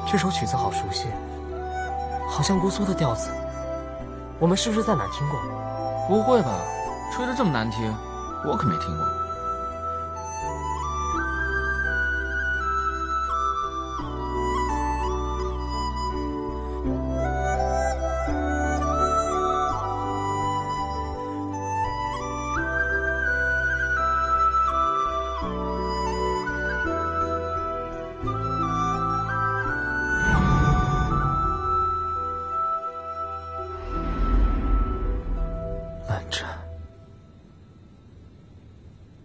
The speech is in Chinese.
这首曲子好熟悉，好像姑苏的调子，我们是不是在哪儿听过？ 不会吧，吹得这么难听，我可没听过。 蓝湛。